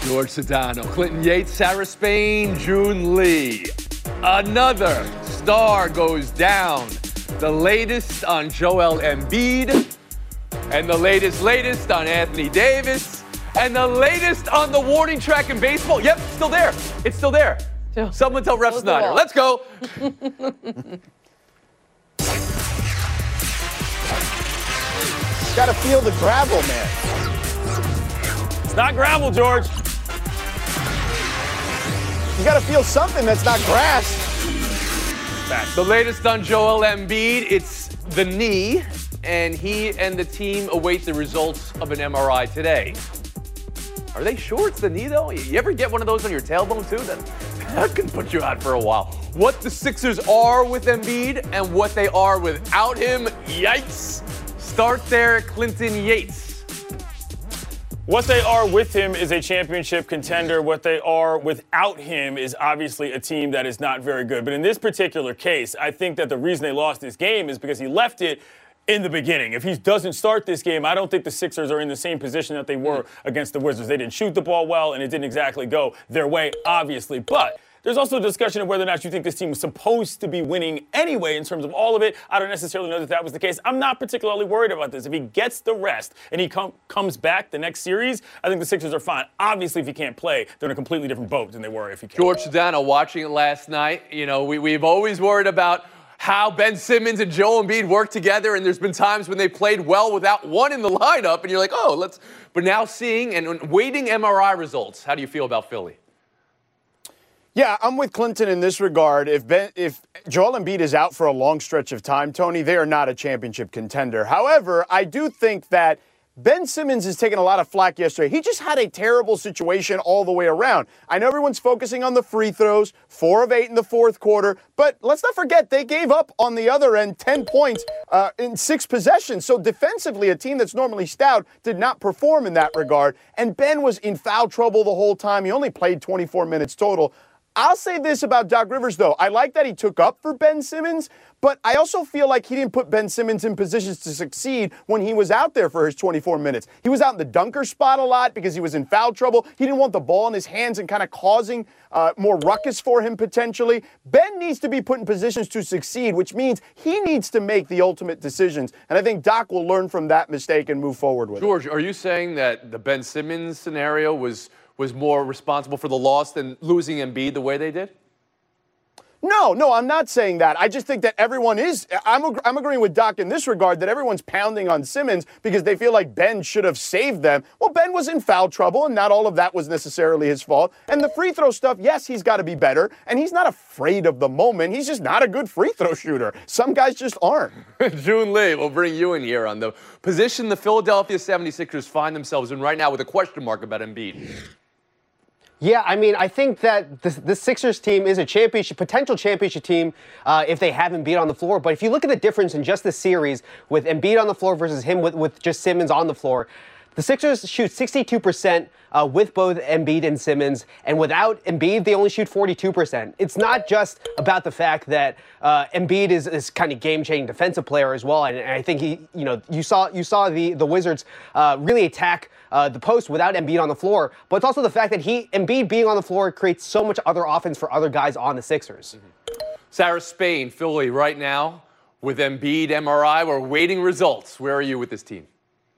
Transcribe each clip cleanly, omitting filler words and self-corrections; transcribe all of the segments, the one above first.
George Sedano, Clinton Yates, Sarah Spain, June Lee. Another star goes down. The latest on Joel Embiid, and the latest on Anthony Davis, and the latest on the warning track in baseball. Yep, still there. It's still there. Someone tell Ref Snyder. Let's go. Gotta feel the gravel, man. It's not gravel, George. You gotta feel something that's not grass. Back. The latest on Joel Embiid, it's the knee, and he and the team await the results of an MRI today. Are they sure it's the knee, though? You ever get one of those on your tailbone, too? That can put you out for a while. What the Sixers are with Embiid and what they are without him, yikes. Start there, Clinton Yates. What they are with him is a championship contender. What they are without him is obviously a team that is not very good. But in this particular case, I think that the reason they lost this game is because he left it in the beginning. If he doesn't start this game, I don't think the Sixers are in the same position that they were against the Wizards. They didn't shoot the ball well, and it didn't exactly go their way, obviously. But there's also a discussion of whether or not you think this team was supposed to be winning anyway in terms of all of it. I don't necessarily know that that was the case. I'm not particularly worried about this. If he gets the rest and he comes back the next series, I think the Sixers are fine. Obviously, if he can't play, they're in a completely different boat than they were if he can. George Sedano, watching it last night, you know, we've always worried about how Ben Simmons and Joel Embiid work together, and there's been times when they played well without one in the lineup, and you're like, oh, let's. But now seeing and waiting MRI results, how do you feel about Philly? Yeah, I'm with Clinton in this regard. If Joel Embiid is out for a long stretch of time, Tony, they are not a championship contender. However, I do think that Ben Simmons is taking a lot of flack yesterday. He just had a terrible situation all the way around. I know everyone's focusing on the free throws, 4 of 8 in the fourth quarter, but let's not forget they gave up on the other end 10 points in 6 possessions. So defensively, a team that's normally stout did not perform in that regard. And Ben was in foul trouble the whole time. He only played 24 minutes total. I'll say this about Doc Rivers, though. I like that he took up for Ben Simmons, but I also feel like he didn't put Ben Simmons in positions to succeed when he was out there for his 24 minutes. He was out in the dunker spot a lot because he was in foul trouble. He didn't want the ball in his hands and kind of causing more ruckus for him potentially. Ben needs to be put in positions to succeed, which means he needs to make the ultimate decisions. And I think Doc will learn from that mistake and move forward with it. George, are you saying that the Ben Simmons scenario was more responsible for the loss than losing Embiid the way they did? No, I'm not saying that. I just think that everyone is. I'm agreeing with Doc in this regard that everyone's pounding on Simmons because they feel like Ben should have saved them. Well, Ben was in foul trouble, and not all of that was necessarily his fault. And the free throw stuff, yes, he's got to be better, and he's not afraid of the moment. He's just not a good free throw shooter. Some guys just aren't. June Lee, we'll bring you in here on the position the Philadelphia 76ers find themselves in right now with a question mark about Embiid. Yeah, I mean, I think that the Sixers team is a potential championship team if they have Embiid on the floor. But if you look at the difference in just this series with Embiid on the floor versus him with just Simmons on the floor, the Sixers shoot 62% with both Embiid and Simmons, and without Embiid, they only shoot 42%. It's not just about the fact that Embiid is kind of game-changing defensive player as well, and I think you saw the Wizards really attack the post without Embiid on the floor, but it's also the fact that Embiid being on the floor creates so much other offense for other guys on the Sixers. Sarah Spain, Philly, right now with Embiid MRI, we're waiting results. Where are you with this team?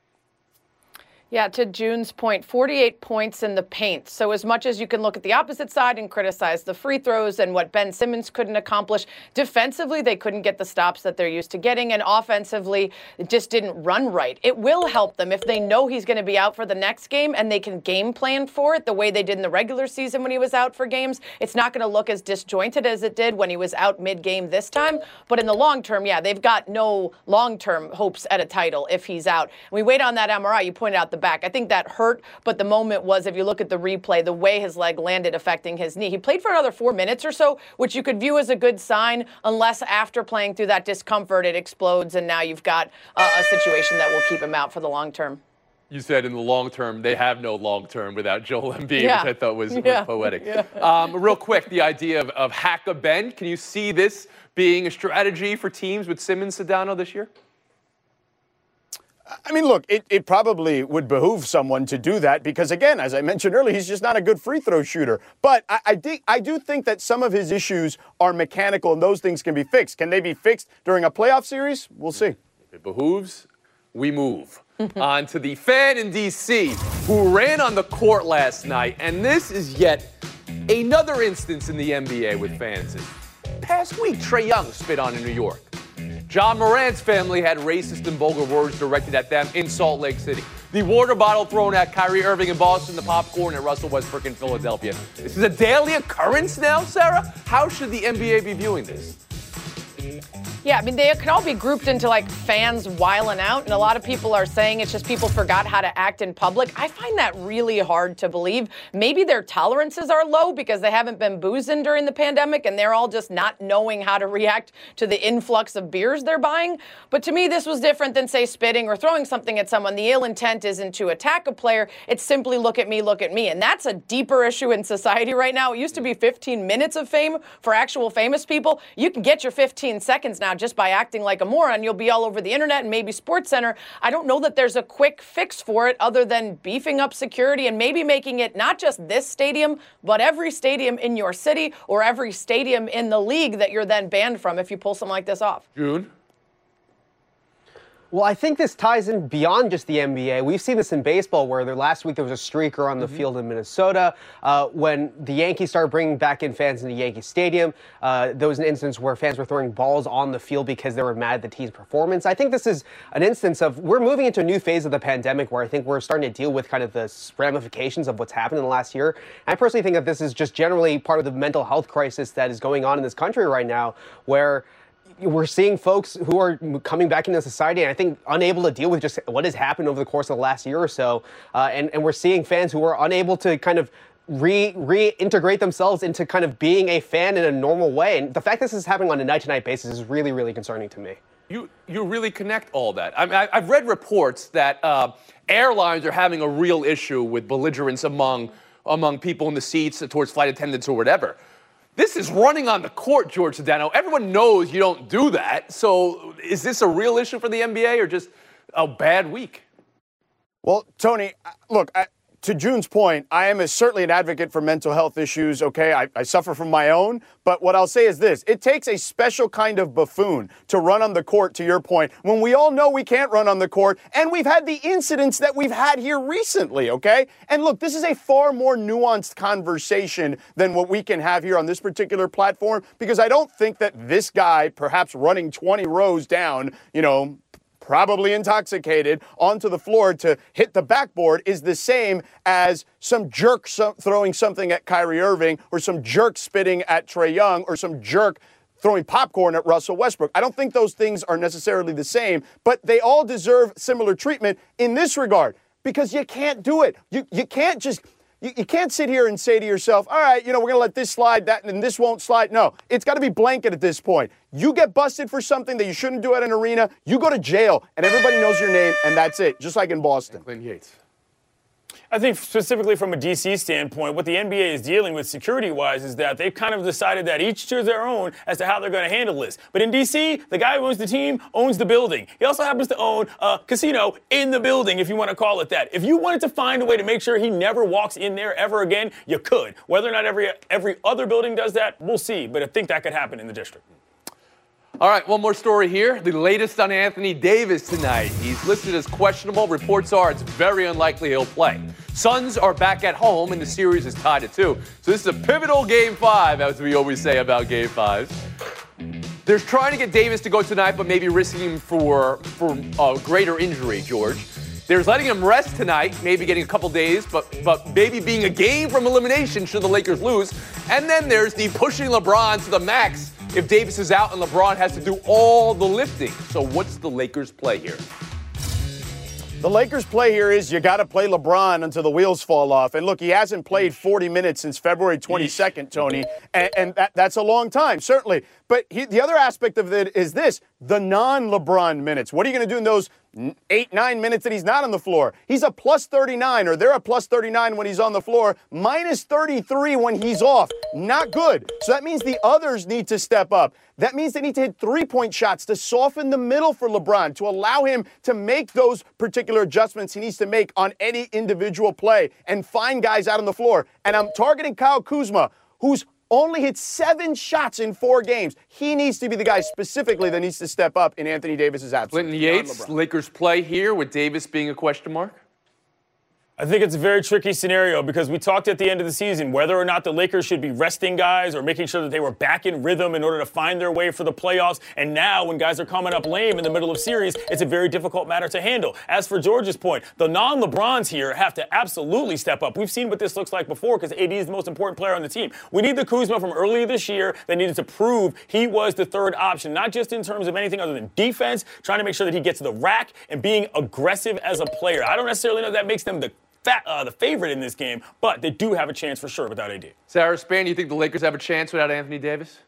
Yeah, to June's point, 48 points in the paint. So as much as you can look at the opposite side and criticize the free throws and what Ben Simmons couldn't accomplish, defensively, they couldn't get the stops that they're used to getting, and offensively, it just didn't run right. It will help them if they know he's going to be out for the next game and they can game plan for it the way they did in the regular season when he was out for games. It's not going to look as disjointed as it did when he was out mid-game this time. But in the long term, yeah, they've got no long-term hopes at a title if he's out. And we wait on that MRI. You pointed out the back. I think that hurt, but the moment was, if you look at the replay, the way his leg landed affecting his knee. He played for another 4 minutes or so, which you could view as a good sign, unless after playing through that discomfort, it explodes, and now you've got a situation that will keep him out for the long term. You said in the long term, they have no long term without Joel Embiid, Yeah. which I thought was poetic. Yeah. Real quick, the idea of hack a Ben. Can you see this being a strategy for teams with Simmons, Sedano this year? I mean, look, it probably would behoove someone to do that because, again, as I mentioned earlier, he's just not a good free throw shooter. But I do think that some of his issues are mechanical and those things can be fixed. Can they be fixed during a playoff series? We'll see. If it behooves, we move. On to the fan in D.C. who ran on the court last night. And this is yet another instance in the NBA with fans. Past week, Trae Young spit on in New York. John Morant's family had racist and vulgar words directed at them in Salt Lake City. The water bottle thrown at Kyrie Irving in Boston, the popcorn at Russell Westbrook in Philadelphia. This is a daily occurrence now, Sarah? How should the NBA be viewing this? Yeah, I mean, they can all be grouped into like fans wiling out, and a lot of people are saying it's just people forgot how to act in public. I find that really hard to believe. Maybe their tolerances are low because they haven't been boozing during the pandemic, and they're all just not knowing how to react to the influx of beers they're buying. But to me, this was different than, say, spitting or throwing something at someone. The ill intent isn't to attack a player. It's simply look at me. And that's a deeper issue in society right now. It used to be 15 minutes of fame for actual famous people. You can get your 15 seconds now just by acting like a moron. You'll be all over the internet and maybe SportsCenter. I don't know that there's a quick fix for it other than beefing up security and maybe making it not just this stadium, but every stadium in your city or every stadium in the league that you're then banned from if you pull something like this off. June? Well, I think this ties in beyond just the NBA. We've seen this in baseball where last week there was a streaker on the field in Minnesota. When the Yankees started bringing back in fans into Yankee Stadium, there was an instance where fans were throwing balls on the field because they were mad at the team's performance. I think this is an instance of we're moving into a new phase of the pandemic where I think we're starting to deal with kind of the ramifications of what's happened in the last year. I personally think that this is just generally part of the mental health crisis that is going on in this country right now, where we're seeing folks who are coming back into society and I think unable to deal with just what has happened over the course of the last year or so. And we're seeing fans who are unable to kind of reintegrate themselves into kind of being a fan in a normal way. And the fact that this is happening on a night-to-night basis is really, really concerning to me. You really connect all that. I've read reports that airlines are having a real issue with belligerence among people in the seats towards flight attendants or whatever. This is running on the court, George Sedano. Everyone knows you don't do that. So is this a real issue for the NBA or just a bad week? Well, Tony, look, to June's point, I am certainly an advocate for mental health issues, okay? I suffer from my own, but what I'll say is this. It takes a special kind of buffoon to run on the court, to your point, when we all know we can't run on the court, and we've had the incidents that we've had here recently, okay? And look, this is a far more nuanced conversation than what we can have here on this particular platform, because I don't think that this guy, perhaps running 20 rows down, probably intoxicated, onto the floor to hit the backboard is the same as some jerk throwing something at Kyrie Irving or some jerk spitting at Trae Young or some jerk throwing popcorn at Russell Westbrook. I don't think those things are necessarily the same, but they all deserve similar treatment in this regard because you can't do it. You can't just... You can't sit here and say to yourself, all right, we're going to let this slide, that, and this won't slide. No, it's got to be blanket at this point. You get busted for something that you shouldn't do at an arena, you go to jail, and everybody knows your name, and that's it, just like in Boston. Clinton Yates. I think specifically from a D.C. standpoint, what the NBA is dealing with security-wise is that they've kind of decided that each to their own as to how they're going to handle this. But in D.C., the guy who owns the team owns the building. He also happens to own a casino in the building, if you want to call it that. If you wanted to find a way to make sure he never walks in there ever again, you could. Whether or not every other building does that, we'll see. But I think that could happen in the district. All right, one more story here. The latest on Anthony Davis tonight. He's listed as questionable. Reports are it's very unlikely he'll play. Suns are back at home, and the series is tied at 2. So this is a pivotal Game 5, as we always say about Game 5s. They're trying to get Davis to go tonight, but maybe risking him for a greater injury, George. There's letting him rest tonight, maybe getting a couple days, but maybe being a game from elimination should the Lakers lose. And then there's the pushing LeBron to the max if Davis is out and LeBron has to do all the lifting. So what's the Lakers' play here? The Lakers' play here is you got to play LeBron until the wheels fall off. And look, he hasn't played 40 minutes since February 22nd, Tony, and that's a long time, certainly. But the other aspect of it is this, the non-LeBron minutes. What are you going to do in those 8-9 minutes that he's not on the floor. He's a plus 39, or they're a plus 39 when he's on the floor, minus 33 when he's off. Not good. So that means the others need to step up. That means they need to hit three-point shots to soften the middle for LeBron, to allow him to make those particular adjustments he needs to make on any individual play and find guys out on the floor. And I'm targeting Kyle Kuzma, who's only hit 7 shots in 4 games. He needs to be the guy specifically that needs to step up in Anthony Davis's absence. Clinton Yates, Lakers play here with Davis being a question mark? I think it's a very tricky scenario because we talked at the end of the season whether or not the Lakers should be resting guys or making sure that they were back in rhythm in order to find their way for the playoffs. And now when guys are coming up lame in the middle of series, it's a very difficult matter to handle. As for George's point, the non-LeBrons here have to absolutely step up. We've seen what this looks like before because AD is the most important player on the team. We need the Kuzma from earlier this year that needed to prove he was the third option, not just in terms of anything other than defense, trying to make sure that he gets to the rack and being aggressive as a player. I don't necessarily know that makes them the favorite in this game, but they do have a chance for sure without AD. Sarah Span, you think the Lakers have a chance without Anthony Davis?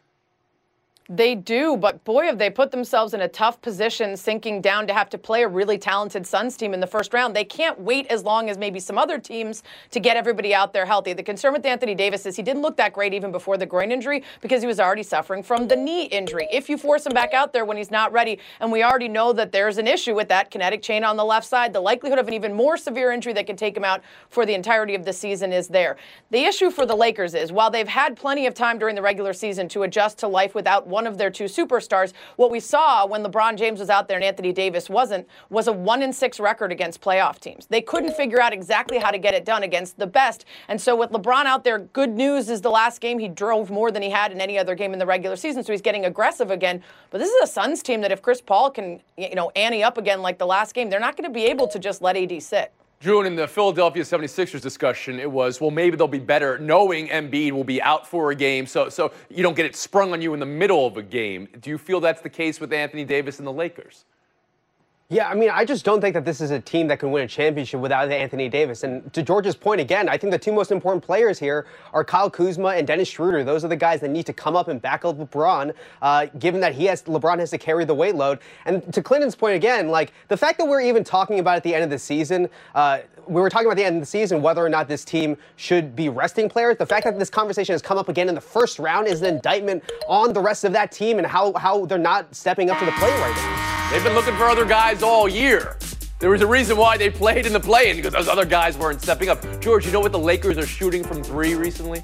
They do, but boy, have they put themselves in a tough position sinking down to have to play a really talented Suns team in the first round. They can't wait as long as maybe some other teams to get everybody out there healthy. The concern with Anthony Davis is he didn't look that great even before the groin injury because he was already suffering from the knee injury. If you force him back out there when he's not ready, and we already know that there's an issue with that kinetic chain on the left side, the likelihood of an even more severe injury that can take him out for the entirety of the season is there. The issue for the Lakers is while they've had plenty of time during the regular season to adjust to life without one of their 2 superstars, what we saw when LeBron James was out there and Anthony Davis wasn't was a 1-6 record against playoff teams. They couldn't figure out exactly how to get it done against the best. And so with LeBron out there, good news is the last game he drove more than he had in any other game in the regular season, so he's getting aggressive again. But this is a Suns team that if Chris Paul can, ante up again like the last game, they're not going to be able to just let AD sit. Drew, and in the Philadelphia 76ers discussion, it was, well, maybe they'll be better knowing Embiid will be out for a game, so you don't get it sprung on you in the middle of a game. Do you feel that's the case with Anthony Davis and the Lakers? Yeah, I mean, I just don't think that this is a team that can win a championship without Anthony Davis. And to George's point again, I think the 2 most important players here are Kyle Kuzma and Dennis Schroeder. Those are the guys that need to come up and back up LeBron, given that LeBron has to carry the weight load. And to Clinton's point again, like the fact that we're even talking about at the end of the season, we were talking about the end of the season whether or not this team should be resting players. The fact that this conversation has come up again in the first round is an indictment on the rest of that team and how they're not stepping up to the plate right now. They've been looking for other guys all year. There was a reason why they played in the play-in because those other guys weren't stepping up. George, you know what the Lakers are shooting from 3 recently?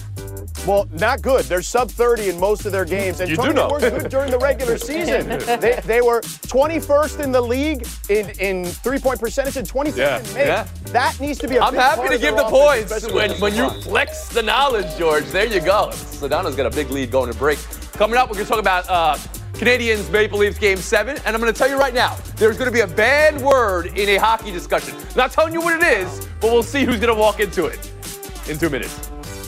Well, not good. They're sub-30 in most of their games. And You Tony, do know. they were good during the regular season. They were 21st in the league in three-point percentage and 25th in make. Yeah. That needs to be a I'm big happy part to of give their the offense, points especially when you LeBron. flex the knowledge, George. There you go. Sedano's got a big lead going to break. Coming up, we're going to talk about Canadiens Maple Leafs Game 7, and I'm going to tell you right now, there's going to be a bad word in a hockey discussion. Not telling you what it is, but we'll see who's going to walk into it in 2 minutes.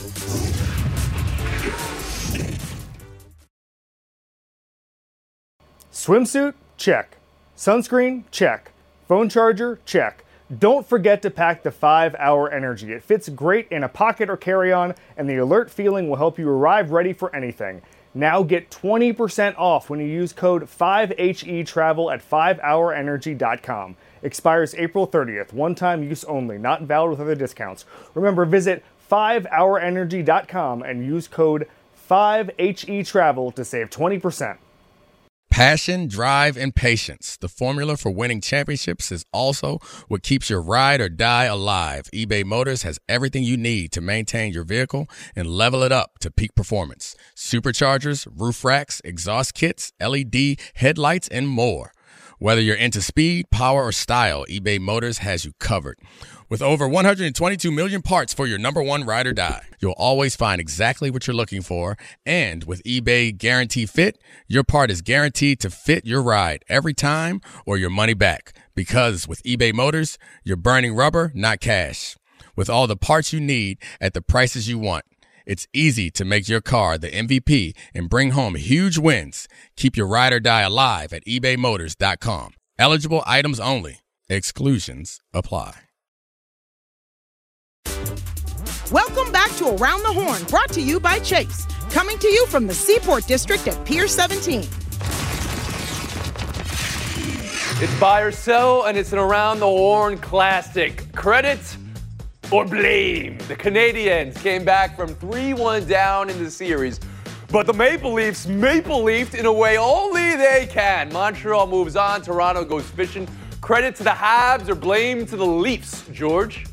Swimsuit? Check. Sunscreen? Check. Phone charger? Check. Don't forget to pack the 5-Hour Energy. It fits great in a pocket or carry-on, and the alert feeling will help you arrive ready for anything. Now get 20% off when you use code 5HETRAVEL at 5hourenergy.com. Expires April 30th. One-time use only. Not valid with other discounts. Remember, visit 5hourenergy.com and use code 5HETRAVEL to save 20%. Passion, drive, and patience. The formula for winning championships is also what keeps your ride or die alive. eBay Motors has everything you need to maintain your vehicle and level it up to peak performance. Superchargers, roof racks, exhaust kits, LED headlights, and more. Whether you're into speed, power, or style, eBay Motors has you covered. With over 122 million parts for your number one ride or die, you'll always find exactly what you're looking for. And with eBay Guarantee Fit, your part is guaranteed to fit your ride every time or your money back. Because with eBay Motors, you're burning rubber, not cash. With all the parts you need at the prices you want, it's easy to make your car the MVP and bring home huge wins. Keep your ride or die alive at ebaymotors.com. Eligible items only. Exclusions apply. Welcome back to Around the Horn, brought to you by Chase. Coming to you from the Seaport District at Pier 17. It's buy or sell, and it's an Around the Horn classic. Credit or blame? The Canadiens came back from 3-1 down in the series, but the Maple Leafs maple-leafed in a way only they can. Montreal moves on. Toronto goes fishing. Credit to the Habs or blame to the Leafs? George?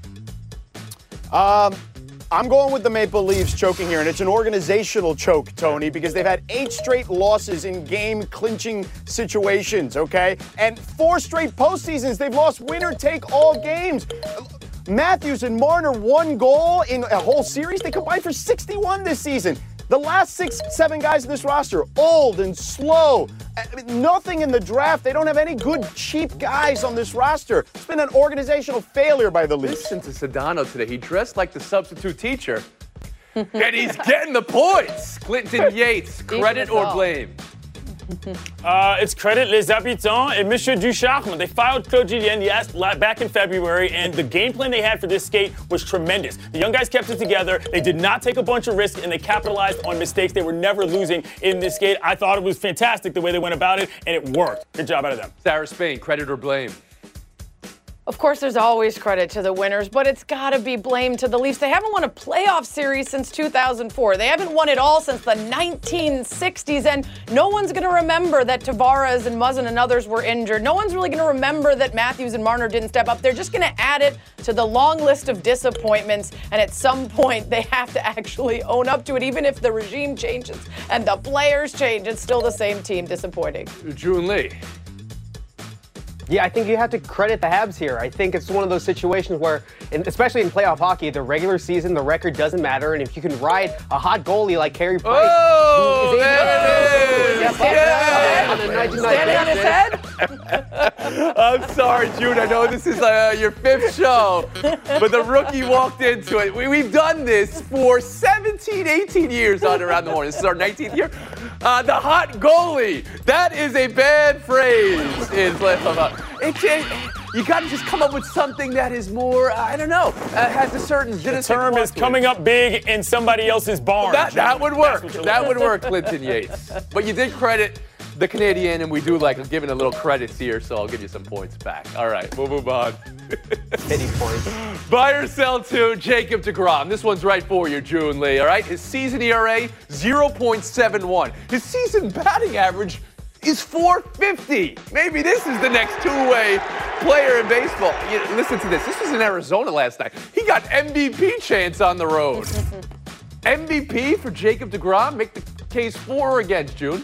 I'm going with the Maple Leafs choking here, and it's an organizational choke, Tony, because they've had 8 straight losses in game-clinching situations, okay? And 4 straight postseasons, they've lost winner-take-all games. Matthews and Marner 1 goal in a whole series. They combined for 61 this season. The last 6-7 guys in this roster, old and slow. Nothing in the draft. They don't have any good, cheap guys on this roster. It's been an organizational failure by the Leafs. Listen to Sedano today. He dressed like the substitute teacher, and he's getting the points. Clinton Yates, credit or blame? It's credit les habitants et Monsieur Ducharme. They filed Claude Julien back in February, and the game plan they had for this skate was tremendous. The young guys kept it together. They did not take a bunch of risks, and they capitalized on mistakes. They were never losing in this skate. I thought it was fantastic the way they went about it, and it worked. Good job out of them. Sarah Spain, credit or blame? Of course, there's always credit to the winners, but it's got to be blamed to the Leafs. They haven't won a playoff series since 2004. They haven't won it all since the 1960s, and no one's going to remember that Tavares and Muzzin and others were injured. No one's really going to remember that Matthews and Marner didn't step up. They're just going to add it to the long list of disappointments, and at some point, they have to actually own up to it. Even if the regime changes and the players change, it's still the same team. Disappointing. June Lee. Yeah, I think you have to credit the Habs here. I think it's one of those situations where, especially in playoff hockey, the regular season, the record doesn't matter. And if you can ride a hot goalie like Carey Price, oh, there it is! Standing on his head? I'm sorry, June. I know this is your 5th show, but the rookie walked into it. We've done this for 17, 18 years on Around the Horn. This is our 19th year. The hot goalie. That is a bad phrase in playoff hockey. You got to just come up with something that is more, I don't know, has a certain... The term is coming up big in somebody else's barn. That would work. That would work, Clinton Yates. But you did credit the Canadian, and we do like giving a little credits here, so I'll give you some points back. All right, we'll move on. Pity points. Buy or sell to Jacob deGrom. This one's right for you, June Lee, all right? His season ERA, 0.71. His season batting average is .450. Maybe this is the next two-way player in baseball. Listen to this. This was in Arizona last night. He got MVP chance on the road. MVP for Jacob deGrom? Make the case for or against, June?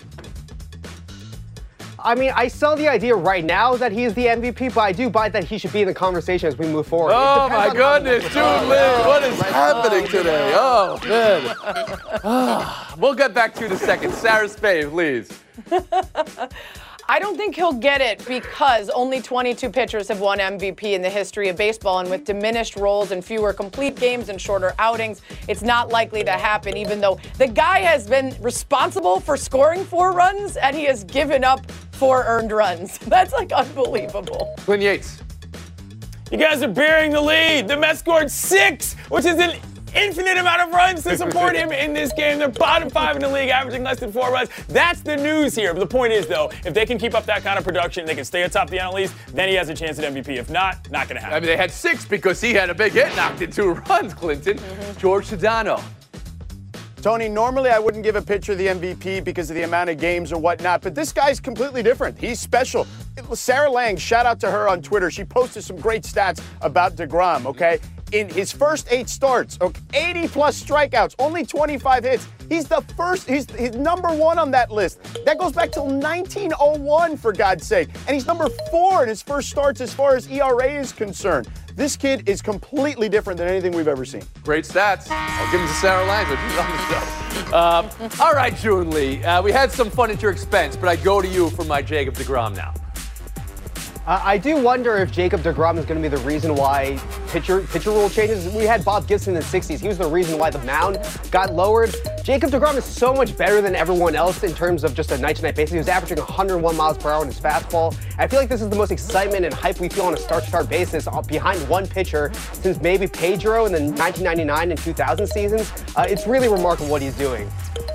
I mean, I sell the idea right now that he is the MVP, but I do buy that he should be in the conversation as we move forward. Oh, my goodness, June Lee, what is happening today? Oh, man. We'll get back to you in a second. Sarah Spain, please. I don't think he'll get it because only 22 pitchers have won MVP in the history of baseball, and with diminished roles and fewer complete games and shorter outings, it's not likely to happen, even though the guy has been responsible for scoring 4 runs and he has given up 4 earned runs. That's like unbelievable. Clint Yates. You guys are burying the lead. The Mets scored 6, which is an infinite amount of runs to support him in this game. They're bottom 5 in the league, averaging less than 4 runs. That's the news here. But the point is, though, if they can keep up that kind of production, they can stay atop the NL East, then he has a chance at MVP. If not going to happen. I mean, they had 6 because he had a big hit, knocked in 2 runs, Clinton. George Sedano. Tony, normally I wouldn't give a pitcher the MVP because of the amount of games or whatnot, but this guy's completely different. He's special. Sarah Lang, shout out to her on Twitter. She posted some great stats about deGrom, okay? In his first 8 starts, 80-plus strikeouts, only 25 hits. He's he's number 1 on that list. That goes back till 1901, for God's sake. And he's number 4 in his first starts as far as ERA is concerned. This kid is completely different than anything we've ever seen. Great stats. I'll give them to Sarah Lang. On the show. All right, June Lee. We had some fun at your expense, but I go to you for my Jacob deGrom now. I do wonder if Jacob deGrom is going to be the reason why pitcher rule changes. We had Bob Gibson in the 60s. He was the reason why the mound got lowered. Jacob deGrom is so much better than everyone else in terms of just a night-to-night basis. He was averaging 101 miles per hour in his fastball. I feel like this is the most excitement and hype we feel on a start-to-start basis behind one pitcher since maybe Pedro in the 1999 and 2000 seasons. It's really remarkable what he's doing.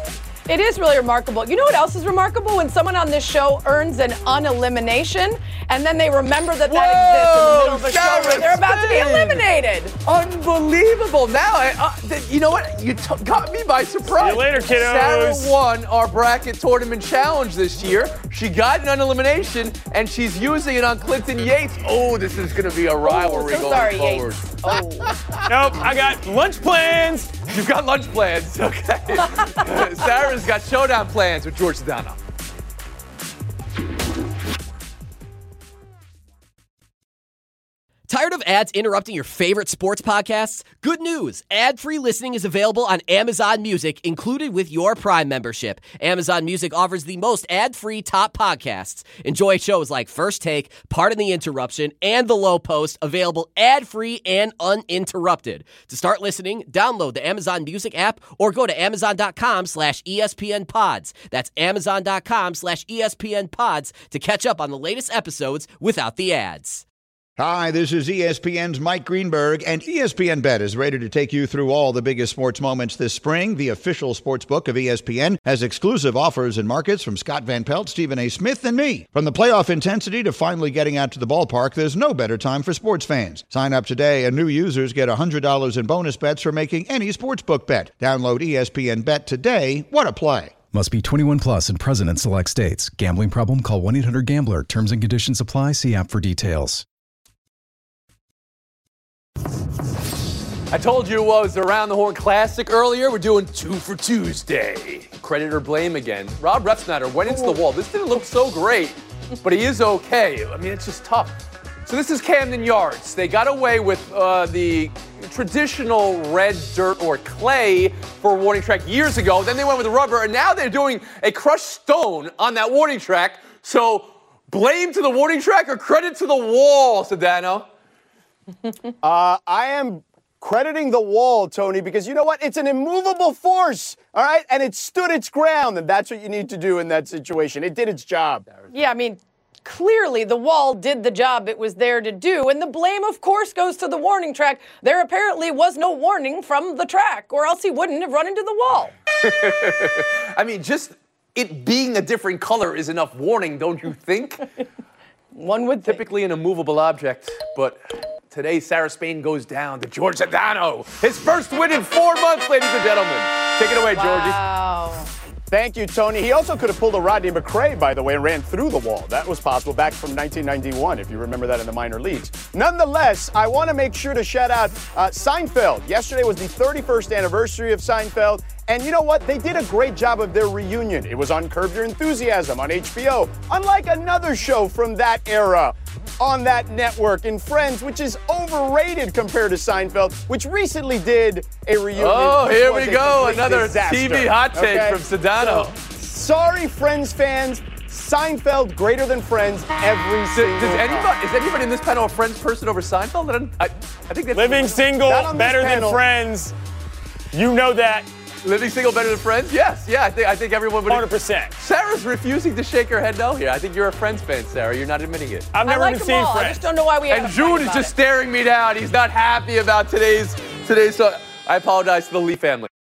It is really remarkable. You know what else is remarkable? When someone on this show earns an unelimination, and then they remember that exists in the middle of a show where they're about to be eliminated. Unbelievable. Now, you know what? You got me by surprise. See you later, kiddos. Sarah won our bracket tournament challenge this year. She got an elimination, and she's using it on Clinton Yates. Oh, this is going to be a rivalry going forward. Yates. Oh. Nope, I got lunch plans. You've got lunch plans. Okay. Sarah's got showdown plans with George Sedano. Tired of ads interrupting your favorite sports podcasts? Good news! Ad-free listening is available on Amazon Music, included with your Prime membership. Amazon Music offers the most ad-free top podcasts. Enjoy shows like First Take, Pardon the Interruption, and The Low Post, available ad-free and uninterrupted. To start listening, download the Amazon Music app or go to amazon.com/ESPN Pods. That's amazon.com/ESPN Pods to catch up on the latest episodes without the ads. Hi, this is ESPN's Mike Greenberg, and ESPN Bet is ready to take you through all the biggest sports moments this spring. The official sports book of ESPN has exclusive offers and markets from Scott Van Pelt, Stephen A. Smith, and me. From the playoff intensity to finally getting out to the ballpark, there's no better time for sports fans. Sign up today, and new users get $100 in bonus bets for making any sportsbook bet. Download ESPN Bet today. What a play. Must be 21 plus and present in select states. Gambling problem? Call 1-800-GAMBLER. Terms and conditions apply. See app for details. I told you it was Around the Horn Classic earlier. We're doing 2 for Tuesday. Credit or blame again. Rob Refsnyder went into the wall. This didn't look so great, but he is okay. I mean, it's just tough. So this is Camden Yards. They got away with the traditional red dirt or clay for a warning track years ago. Then they went with rubber, and now they're doing a crushed stone on that warning track. So blame to the warning track or credit to the wall, Sedano? I am crediting the wall, Tony, because you know what? It's an immovable force, all right? And it stood its ground, and that's what you need to do in that situation. It did its job. Yeah, I mean, clearly the wall did the job it was there to do, and the blame, of course, goes to the warning track. There apparently was no warning from the track, or else he wouldn't have run into the wall. I mean, just it being a different color is enough warning, don't you think? One would think. Typically an immovable object, but today Sarah Spain goes down to George Sedano. His first win in 4 months, ladies and gentlemen. Take it away, Georgie. Wow. Thank you, Tony. He also could have pulled a Rodney McRae, by the way, and ran through the wall. That was possible back from 1991, if you remember that in the minor leagues. Nonetheless, I want to make sure to shout out Seinfeld. Yesterday was the 31st anniversary of Seinfeld. And you know what? They did a great job of their reunion. It was on Curb Your Enthusiasm on HBO. Unlike another show from that era on that network in Friends, which is overrated compared to Seinfeld, which recently did a reunion. Oh, here we go. Another disaster. TV hot take from Sedano. So, sorry, Friends fans. Seinfeld greater than Friends every single time. Is anybody in this panel a Friends person over Seinfeld? I think that's Living single, better than Friends. You know that. Living single better than Friends? Yes. Yeah, I think everyone would. 100%. Sarah's refusing to shake her head no here. I think you're a Friends fan, Sarah. You're not admitting it. I've never even seen Friends. I just don't know why we have And June is just staring me down. He's not happy about today's. So I apologize to the Lee family.